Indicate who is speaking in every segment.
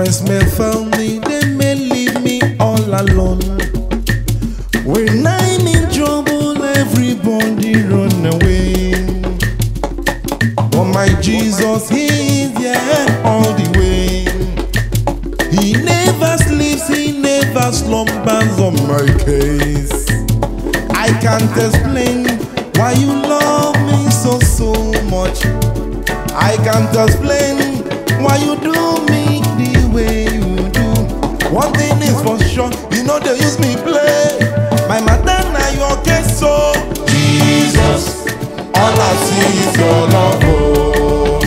Speaker 1: Friends may fail me, they may leave me all alone. When I'm in trouble, everybody run away. But my Jesus, He is there all the way. He never sleeps, He never slumbers on my case. I can't explain why you love me so much. I can't explain why you do me the way you do. One thing is for sure, you know they use me play. My Madonna, your case, so Jesus, all I see is your love. Oh.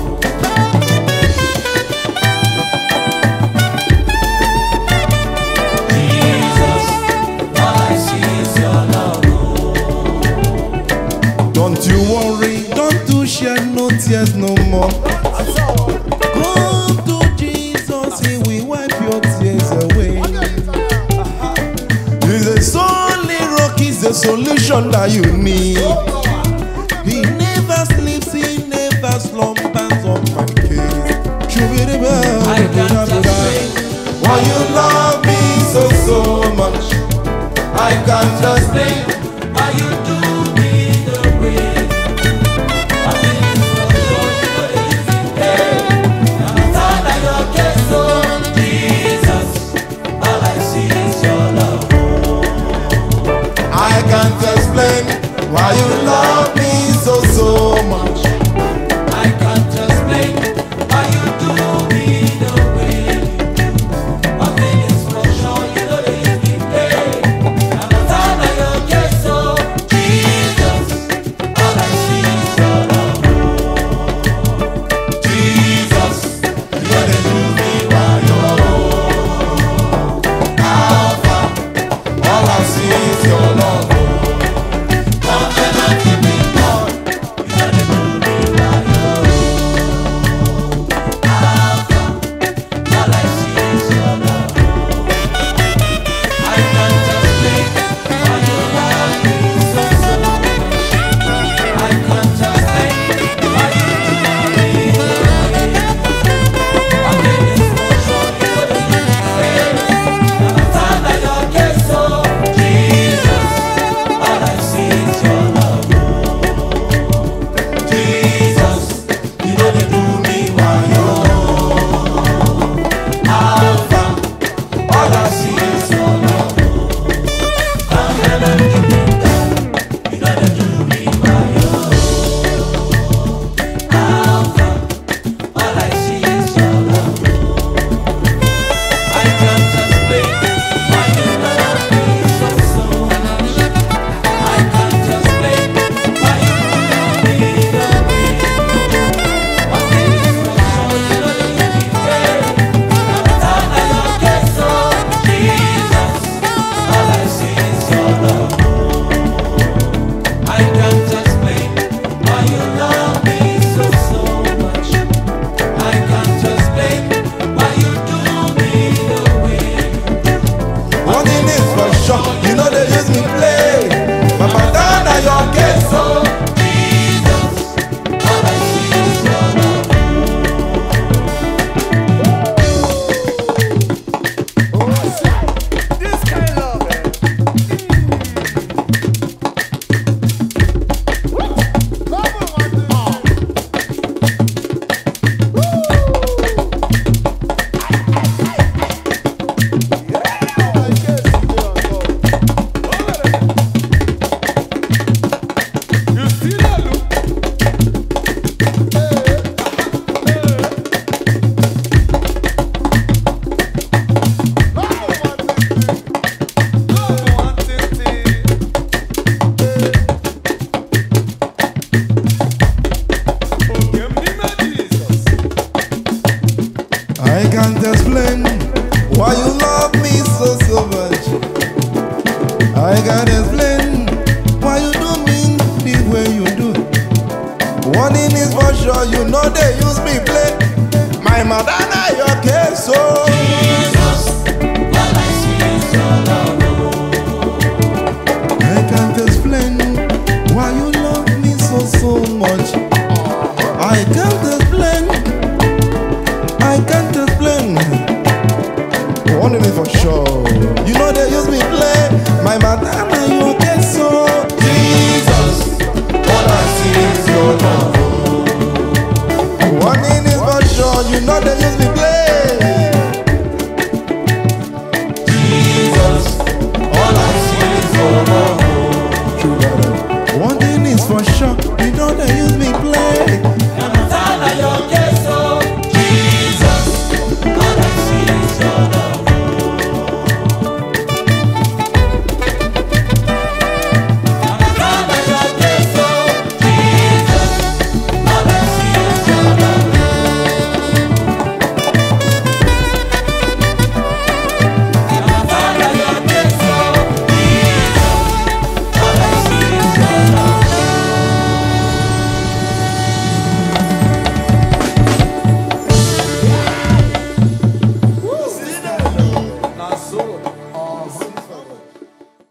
Speaker 2: Jesus, all I see is your love. Oh.
Speaker 1: Don't you worry, don't you shed no tears no more. Go to Jesus, He will wipe your tears away. He's a solid rock, He's the solution that you need. He never sleeps, He never slumbers on my case.
Speaker 2: I can't explain
Speaker 1: why you love me so much. I can't explain
Speaker 2: why you do me the way. I think it's for sure you know that you can pay. I'm tired of your case, oh Jesus, all I see is your love.
Speaker 1: I can't explain why you love me so much.
Speaker 2: I can't explain why you do me the way you do. I think it's for sure you know that you can pay. I'm tired of your case, oh Jesus, all I see is your love.
Speaker 1: Jesus, you gotta do me while you're Alpha. All I see is your love.
Speaker 2: Come and give me more. You gotta do me right, Alpha, all I see is your love. I can't explain why you love me so much. I can't explain why you do me the way. I think it's for sure you know that you can pay. I'm tired of your case, oh Jesus, all I see is your love.
Speaker 1: Jesus, you gotta do me while you're Alpha. All I see is your love.
Speaker 2: Come and give me that. You gotta do me right, Alpha, all I see is your love. I can't explain why you love me so much. I can't explain why you do me the way you do. I think it's for sure you know that you can pay. I'm tired of your case, oh Jesus, all I see is your love. I can't explain why you love me so much. I can't explain why you do me the way you do.
Speaker 1: One thing is for sure, you know they use me play. My Madonna, your case, so
Speaker 2: Jesus, all I see is your love.
Speaker 3: This kind of love, you see that look?
Speaker 1: I can't explain why you love me so much. I can't explain why you do me the way you do. One thing is for sure, you know they use me play. My Madonna, your case, so